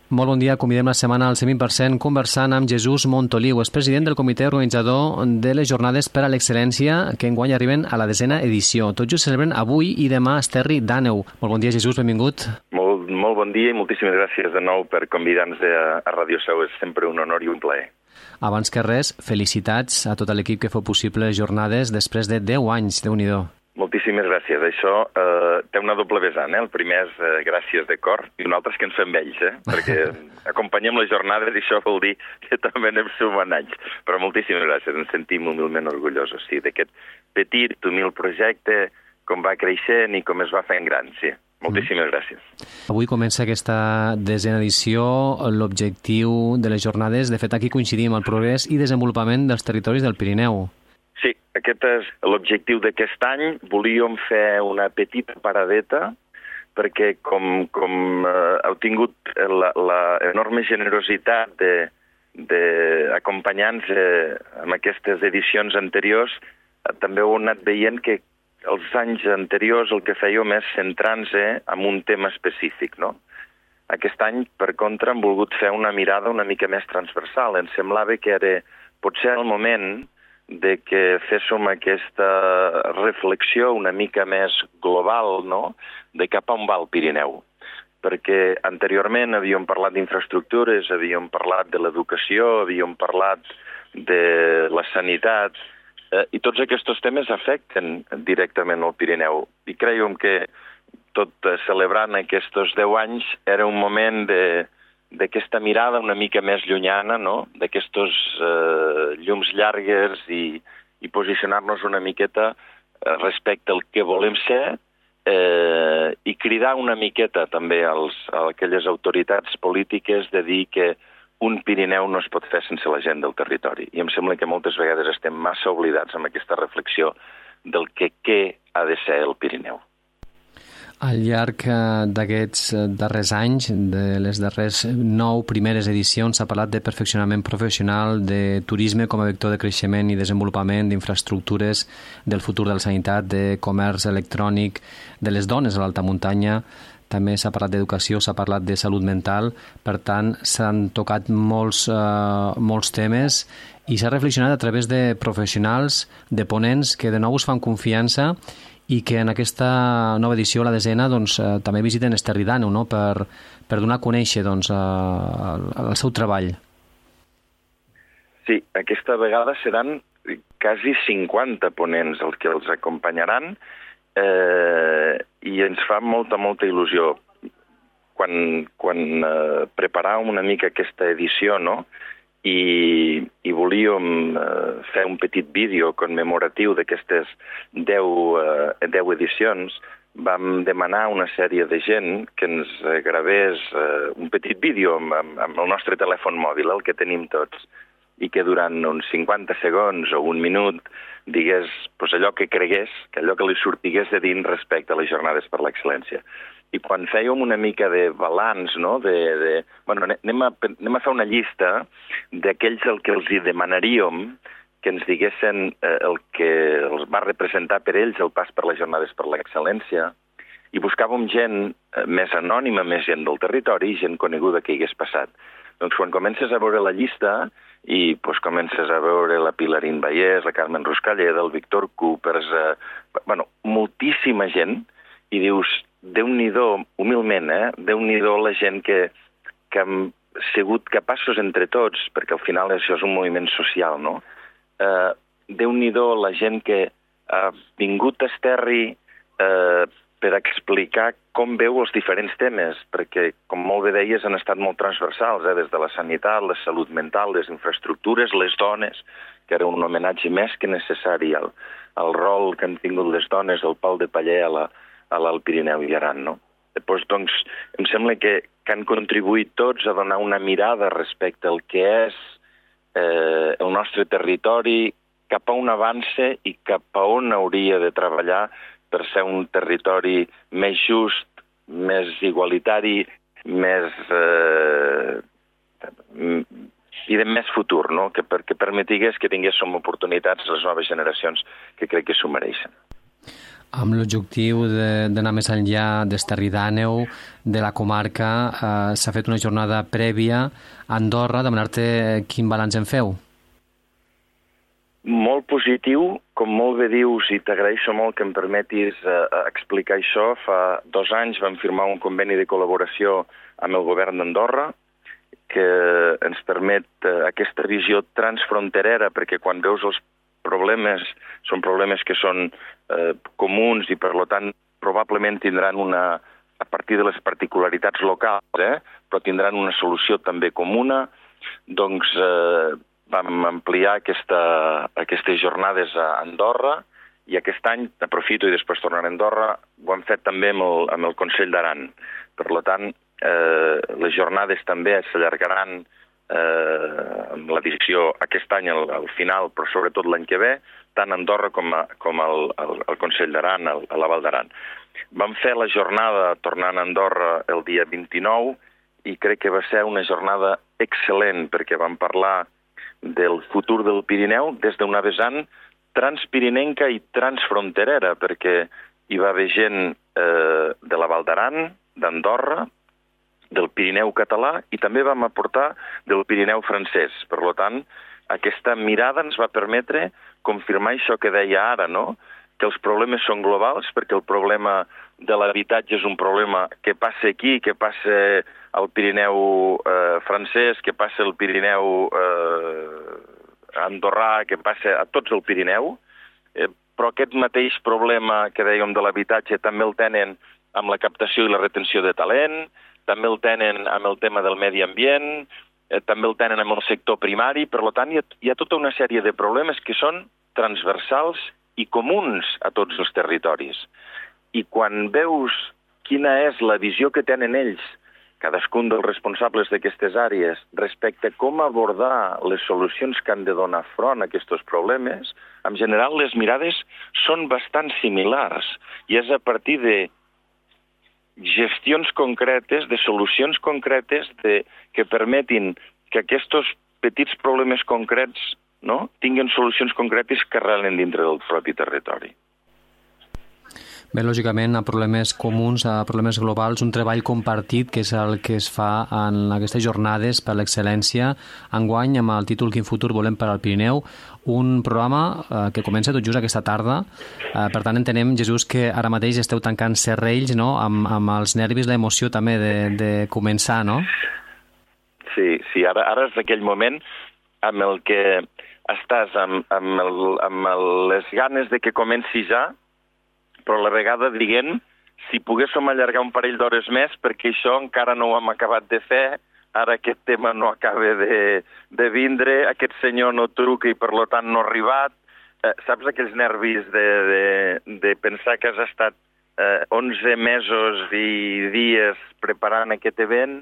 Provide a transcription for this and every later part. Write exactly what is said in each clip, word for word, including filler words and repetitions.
Molt bon dia. Convidem la setmana al cent vint per cent conversant amb Jesús Montoliu, és president del comitè organitzador de les Jornades per a l'Excel·lència que enguany arriben a la desena edició. Tots just celebren avui i demà a Esterri d'Àneu. Molt bon dia, Jesús, benvingut. Molt, molt bon dia i moltíssimes gràcies de nou per convidar-nos a, a Ràdio Seu. És sempre un honor i un plaer. Abans que res, felicitats a tot l'equip que feu possible les jornades després de deu anys, Déu-n'hi-do. Moltíssimes gràcies. Això eh, té una doble vessant. Eh? El primer és eh, gràcies de cor i un altre és que ens fem vells, eh? perquè acompanyem les jornades i això vol dir que també anem sumant anys. Però moltíssimes gràcies, ens sentim humilment orgullosos sí, d'aquest petit, humil projecte, com va creixent i com es va fent gran. Sí. Moltíssimes mm. gràcies. Avui comença aquesta desena edició. L'objectiu de les jornades, de fet aquí coincidim, el progrés i desenvolupament dels territoris del Pirineu. Sí, aquest és l'objectiu d'aquest any. Volíem fer una petita paradeta perquè com, com eh, heu tingut la, la enorme generositat d'acompanyar-nos eh, en aquestes edicions anteriors, eh, també heu anat veient que els anys anteriors el que fèiem és centrar-nos en un tema específic, no? Aquest any, per contra, hem volgut fer una mirada una mica més transversal. Ens semblava que era potser el moment de que féssim aquesta reflexió una mica més global, no?, de cap a on va el Pirineu. Perquè anteriorment havíem parlat d'infraestructures, havíem parlat de l'educació, havíem parlat de la sanitat, eh, i tots aquests temes afecten directament el Pirineu. I creiem que tot eh, celebrant aquests deu anys era un moment de d'aquesta mirada una mica més llunyana, no? D'aquestos eh, llums llargues i, i posicionar-nos una miqueta eh, respecte al que volem ser eh, i cridar una miqueta també als, a aquelles autoritats polítiques de dir que un Pirineu no es pot fer sense la gent del territori. I em sembla que moltes vegades estem massa oblidats amb aquesta reflexió del que què ha de ser el Pirineu. Al llarg d'aquests darrers anys, de les darreres nou primeres edicions, s'ha parlat de perfeccionament professional, de turisme com a vector de creixement i desenvolupament, d'infraestructures, del futur de la sanitat, de comerç electrònic, de les dones a l'alta muntanya. També s'ha parlat d'educació, s'ha parlat de salut mental. Per tant, s'han tocat molts, eh, molts temes i s'ha reflexionat a través de professionals, de ponents que de nou us fan confiança i que en aquesta nova edició, la desena, doncs, eh, també visiten Esterri d'Àneu, no?, per, per donar a conèixer doncs, eh, el, el seu treball. Sí, aquesta vegada seran quasi cinquanta ponents els que els acompanyaran eh, i ens fa molta, molta il·lusió. Quan, quan eh, preparàvem una mica aquesta edició, no?, I, i volíem eh, fer un petit vídeo commemoratiu d'aquestes deu, eh, deu edicions, vam demanar a una sèrie de gent que ens gravés eh, un petit vídeo amb, amb, amb el nostre telèfon mòbil, el que tenim tots, i que durant uns cinquanta segons o un minut digués pues, allò que cregués, que allò que li sortigués de dins respecte a les jornades per l'excel·lència. I quan fèiem una mica de balanç, no?, de, de, bueno, anem, a, anem a fer una llista d'aquells el que els hi demanaríem que ens diguessin eh, el que els va representar per ells el pas per les jornades per l'excel·lència, i buscàvem gent eh, més anònima, més gent del territori, gent coneguda que hi hagués passat. Doncs quan comences a veure la llista i pues, comences a veure la Pilarín Vallès, la Carmen Ruscalleda, el Víctor Coopers, eh, bueno, moltíssima gent, i dius, Déu-n'hi-do, humilment, eh? Déu-n'hi-do la gent que, que hem sigut capaços entre tots, perquè al final això és un moviment social, no? Eh, Déu-n'hi-do la gent que ha vingut a Esterri eh, per explicar com veu els diferents temes, perquè, com molt bé deies, han estat molt transversals, eh? Des de la sanitat, la salut mental, les infraestructures, les dones, que era un homenatge més que necessari al, al rol que han tingut les dones del pal de paller a la a l'Alt Pirineu i Aran, no? Després, doncs, em sembla que, que han contribuït tots a donar una mirada respecte al que és eh, el nostre territori, cap a on avança i cap a on hauria de treballar per ser un territori més just, més igualitari, més eh, i de més futur, no? Que, que permetigués que tinguéssim oportunitats les noves generacions que crec que s'ho mereixen. Amb l'objectiu d'anar més enllà d'Esterri d'Àneu, de la comarca, eh, s'ha fet una jornada prèvia a Andorra. Demanar-te quin balanç en feu? Molt positiu, com molt bé dius, i t'agraeixo molt que em permetis eh, explicar això. Fa dos anys vam firmar un conveni de col·laboració amb el govern d'Andorra que ens permet eh, aquesta visió transfronterera, perquè quan veus els problemes, són problemes que són eh, comuns i, per tant, probablement tindran una, a partir de les particularitats locals, eh, però tindran una solució també comuna. Doncs eh, vam ampliar aquesta, aquestes jornades a Andorra i aquest any, aprofito i després tornar a Andorra, ho hem fet també amb el, amb el Consell d'Aran. Per tant, eh, les jornades també s'allargaran eh, amb l'edició aquest any al, al final, però sobretot l'any que ve, tant a Andorra com, a, com al, al, al Consell d'Aran, al, a la Val d'Aran. Vam fer la jornada tornant a Andorra el dia vint-i-nou i crec que va ser una jornada excel·lent perquè vam parlar del futur del Pirineu des d'una vessant transpirinenca i transfronterera, perquè hi va haver gent eh, de la Val d'Aran, d'Andorra, del Pirineu català i també vam aportar del Pirineu francès. Per tant, aquesta mirada ens va permetre confirmar això que deia ara, no? Que els problemes són globals, perquè el problema de l'habitatge és un problema que passa aquí, que passa al Pirineu eh, francès, que passa al Pirineu eh, andorrà, que passa a tots el Pirineu, eh, però aquest mateix problema que dèiem de l'habitatge també el tenen amb la captació i la retenció de talent, també el tenen amb el tema del medi ambient, eh, també el tenen amb el sector primari. Per tant, hi ha, hi ha tota una sèrie de problemes que són transversals i comuns a tots els territoris. I quan veus quina és la visió que tenen ells, cadascun dels responsables d'aquestes àrees, respecte a com abordar les solucions que han de donar front a aquests problemes, en general les mirades són bastant similars i és a partir de gestions concretes, de solucions concretes de, que permetin que aquests petits problemes concrets, no, tinguin solucions concretes que arrelen dintre del propi territori. Bé, lògicament, a problemes comuns, a problemes globals, un treball compartit, que és el que es fa en aquestes jornades per l'excel·lència, enguany amb el títol Quin futur volem per al Pirineu, un programa eh, que comença tot just aquesta tarda. Eh, per tant, entenem, Jesús, que ara mateix esteu tancant serrells, no?, amb, amb els nervis, l'emoció també de, de començar, no? Sí, sí, ara, ara és aquell moment amb el que estàs amb, amb, el, amb el, les ganes de que comenci ja, però a la vegada dient, si poguéssim allargar un parell d'hores més, perquè això encara no ho hem acabat de fer, ara aquest tema no acaba de, de vindre, aquest senyor no truca i per tant no ha arribat. Eh, saps aquells nervis de, de, de pensar que has estat eh, onze mesos i dies preparant aquest event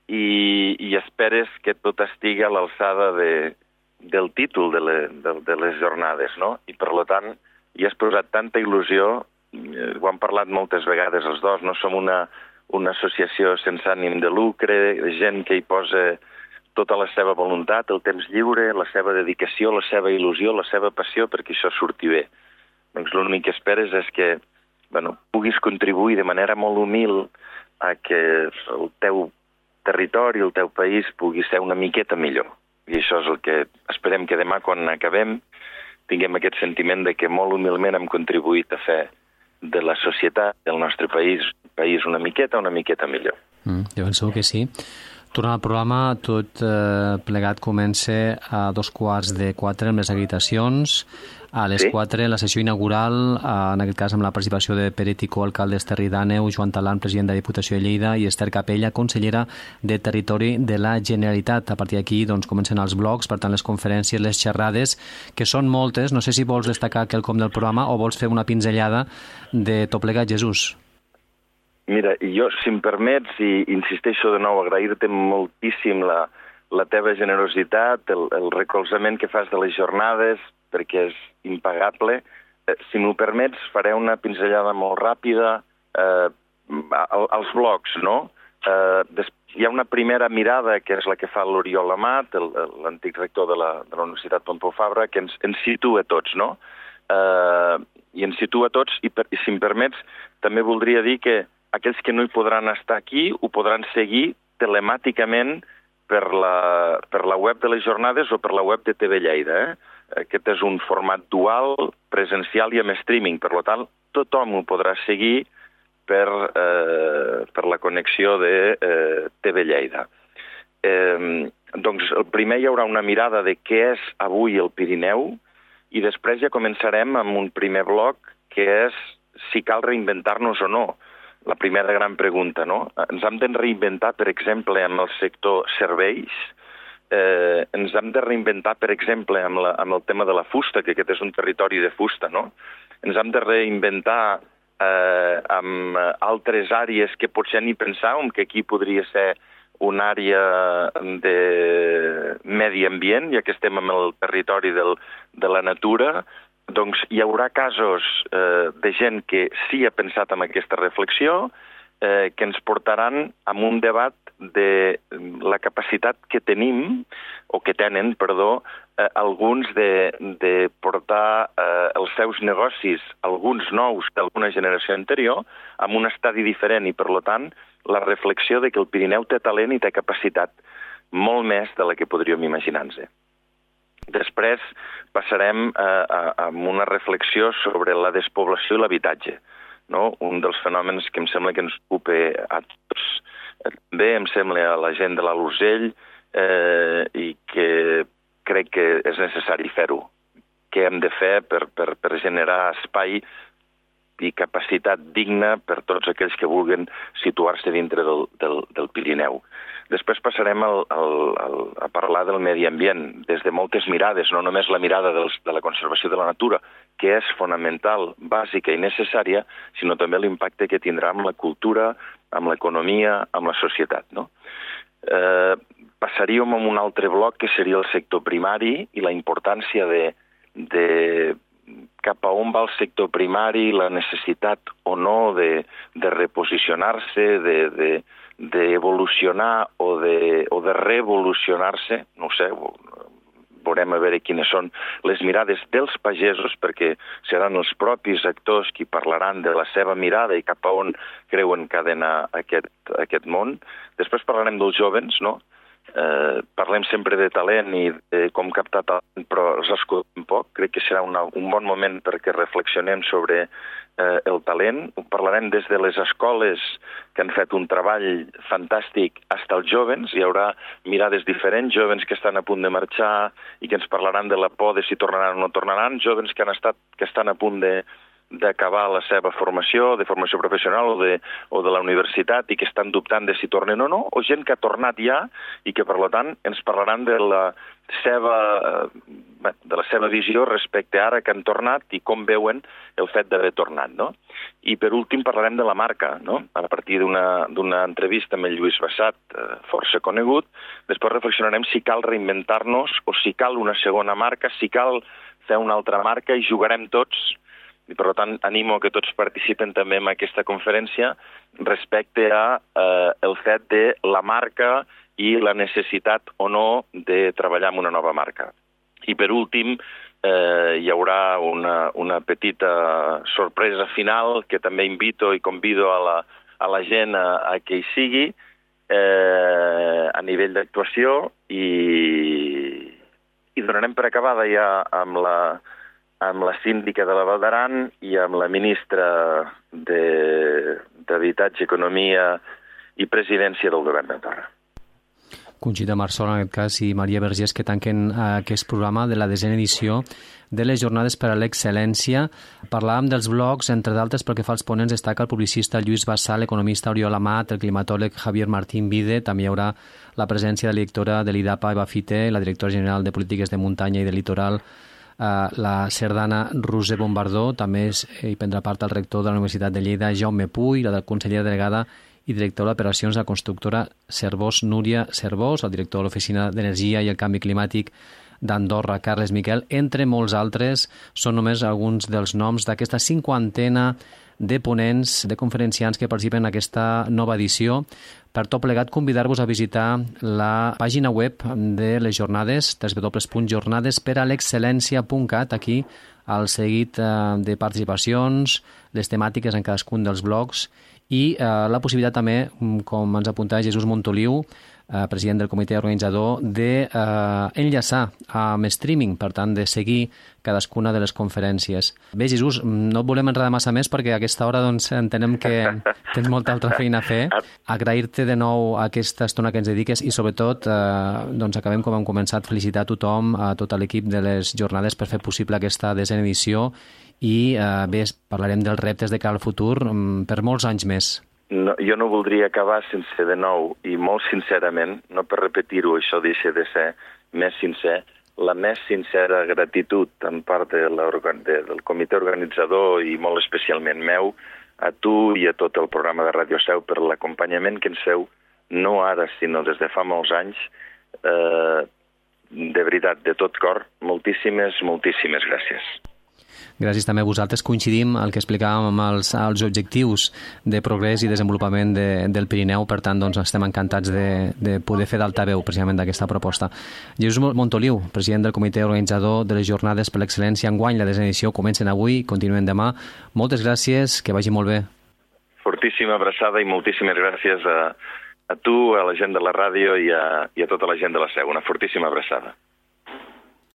i, i esperes que tot estigui a l'alçada de, del títol de, le, de, de les jornades, no? I per tant hi has posat tanta il·lusió. Ho han parlat moltes vegades els dos, no som una, una associació sense ànim de lucre, gent que hi posa tota la seva voluntat, el temps lliure, la seva dedicació, la seva il·lusió, la seva passió perquè això surti bé. Doncs l'únic que esperes és que bueno, puguis contribuir de manera molt humil a que el teu territori, el teu país pugui ser una miqueta millor. I això és el que esperem que demà, quan acabem, tinguem aquest sentiment de que molt humilment hem contribuït a fer de la societat del nostre país, país una miqueta, una miqueta millor. Mm, jo penso que sí. Tornant al programa, tot eh, plegat comença a dos quarts de quatre amb les acreditacions. A les sí? quatre, la sessió inaugural, eh, en aquest cas amb la participació de Pere Ticó, alcalde d'Esterri d'Àneu, Joan Talant, president de la Diputació de Lleida, i Esther Capella, consellera de Territori de la Generalitat. A partir d'aquí doncs, comencen els blocs, per tant les conferències, les xerrades, que són moltes. No sé si vols destacar quelcom del programa o vols fer una pinzellada de tot plegat, Jesús. Mira, jo, si em permets, i insisteixo de nou, agrair-te moltíssim la, la teva generositat, el, el recolzament que fas de les jornades, perquè és impagable. Eh, si m'ho permets, faré una pinzellada molt ràpida eh, als blocs, no? Eh, des, hi ha una primera mirada, que és la que fa l'Oriol Amat, l'antic rector de la, de la Universitat Pompeu Fabra, que ens, ens situa tots, no? Eh, i ens situa tots, i, per, i si em permets, també voldria dir que aquells que no hi podran estar aquí ho podran seguir telemàticament per la, per la web de les jornades o per la web de T V Lleida. Eh? Aquest és un format dual, presencial i amb streaming. Per tant, tothom ho podrà seguir per, eh, per la connexió de eh, T V Lleida. Eh, doncs, el primer hi haurà una mirada de què és avui el Pirineu i després ja començarem amb un primer bloc que és si cal reinventar-nos o no. La primera gran pregunta, no? Ens hem de reinventar, per exemple, amb el sector serveis, eh, ens hem de reinventar, per exemple, amb, la, amb el tema de la fusta, que aquest és un territori de fusta, no? Ens hem de reinventar eh, amb altres àrees que potser ni pensàvem que aquí podria ser una àrea de medi ambient, ja que estem en el territori del, de la natura. Doncs hi haurà casos eh, de gent que sí ha pensat en aquesta reflexió, eh, que ens portaran a un debat de la capacitat que tenim, o que tenen, perdó, eh, alguns de, de portar eh, els seus negocis, alguns nous d'alguna generació anterior, amb un estadi diferent i, per tant, la reflexió de que el Pirineu té talent i té capacitat molt més de la que podríem imaginar-nos. Després passarem a, a, a una reflexió sobre la despoblació i l'habitatge, no? Un dels fenòmens que em sembla que ens ocupa a tots. També em sembla a la gent de l'Alt Urgell eh, i que crec que és necessari fer-ho. Què hem de fer per, per, per generar espai i capacitat digna per tots aquells que vulguin situar-se dintre del, del, del Pirineu. Després passarem al, al, al, a parlar del medi ambient, des de moltes mirades, no només la mirada dels, de la conservació de la natura, que és fonamental, bàsica i necessària, sinó també l'impacte que tindrà amb la cultura, amb l'economia, amb la societat. No? Eh, passaríem a un altre bloc, que seria el sector primari i la importància de, de cap a on va el sector primari, la necessitat o no de, de reposicionar-se, de, de, d'evolucionar o de, o de revolucionar-se, no ho sé, veurem a veure quines són les mirades dels pagesos, perquè seran els propis actors qui parlaran de la seva mirada i cap a on creuen que ha d'anar aquest, aquest món. Després parlarem dels jóvens, no? Eh, parlem sempre de talent i de com captar talent, però els escoltem poc. Crec que serà una, un bon moment perquè reflexionem sobre eh, el talent. Ho parlarem des de les escoles que han fet un treball fantàstic fins als jóvens. Hi haurà mirades diferents, jóvens que estan a punt de marxar i que ens parlaran de la por de si tornaran o no tornaran, jóvens que han estat que estan a punt de d'acabar la seva formació, de formació professional o de, o de la universitat i que estan dubtant de si tornen o no, o gent que ha tornat ja i que, per tant, ens parlaran de la seva, de la seva visió respecte a ara que han tornat i com veuen el fet d'haver tornat, no? I, per últim, parlarem de la marca, no? A partir d'una d'una entrevista amb el Lluís Bassat, força conegut, després reflexionarem si cal reinventar-nos o si cal una segona marca, si cal fer una altra marca, i jugarem tots. I, per tant, animo que tots participen també en aquesta conferència respecte a eh, el fet de la marca i la necessitat o no de treballar amb una nova marca. I, per últim, eh, hi haurà una, una petita sorpresa final que també invito i convido a la, a la gent a, a que hi sigui eh, a nivell d'actuació, i, i donarem per acabada ja amb la amb la síndica de la Val d'Aran i amb la ministra d'Habitatge, Economia i Presidència del Govern d'Andorra. Conxita Marzola, en aquest cas, i Maria Vergés, que tanquen aquest programa de la desena edició de les Jornades per a l'Excel·lència. Parlàvem dels blocs, entre d'altres, perquè fa els ponents destaca el publicista Lluís Bassat, l'economista Oriol Amat, el climatòleg Javier Martín Vide. També hi haurà la presència de la directora de l'I D A P A, Eva Fite, la directora general de Polítiques de Muntanya i de Litoral, Uh, la cerdana Roser Bombardó. També és, hi prendrà part el rector de la Universitat de Lleida, Jaume Puy, la consellera delegada i directora d'operacions de la constructora Servós, Núria Servós, el director de l'Oficina d'Energia i el Canvi Climàtic d'Andorra, Carles Miquel, entre molts altres. Són només alguns dels noms d'aquesta cinquantena de ponents, de conferenciants que participen en aquesta nova edició. Per tot plegat, convidar-vos a visitar la pàgina web de les jornades, w w w punt jornades per a l'excel·lència punt cat, aquí al seguit eh, de participacions, les temàtiques en cadascun dels blocs i eh, la possibilitat també, com ens apuntava Jesús Montoliu, eh, president del comitè organitzador, d'enllaçar eh, amb streaming, per tant, de seguir cadascuna de les conferències. Bé, Jesús, no et volem enredar massa més perquè a aquesta hora doncs, entenem que tens molta altra feina a fer. Agrair-te de nou aquesta estona que ens dediques i, sobretot, eh, doncs acabem com hem començat, felicitar a tothom, a tot l'equip de les jornades per fer possible aquesta desena edició i eh, bé, parlarem dels reptes de cara al futur per molts anys més. No, jo no voldria acabar sense de nou, i molt sincerament, no per repetir-ho, això deixa de ser més sincer, la més sincera gratitud en part de de, del comitè organitzador i molt especialment meu, a tu i a tot el programa de Ràdio Seu per l'acompanyament que ens feu, no ara, sinó des de fa molts anys. Eh, de veritat, de tot cor, moltíssimes, moltíssimes gràcies. Gràcies també a vosaltres. Coincidim el que explicàvem amb els, els objectius de progrés i desenvolupament de, del Pirineu, per tant doncs, estem encantats de, de poder fer d'altaveu precisament d'aquesta proposta. Jesús Montoliu, president del comitè organitzador de les Jornades per l'Excel·lència enguany, la desena edició comencen avui, continuen demà. Moltes gràcies, que vagi molt bé. Fortíssima abraçada i moltíssimes gràcies a, a tu, a la gent de la ràdio i a, i a tota la gent de la Seu. Una fortíssima abraçada.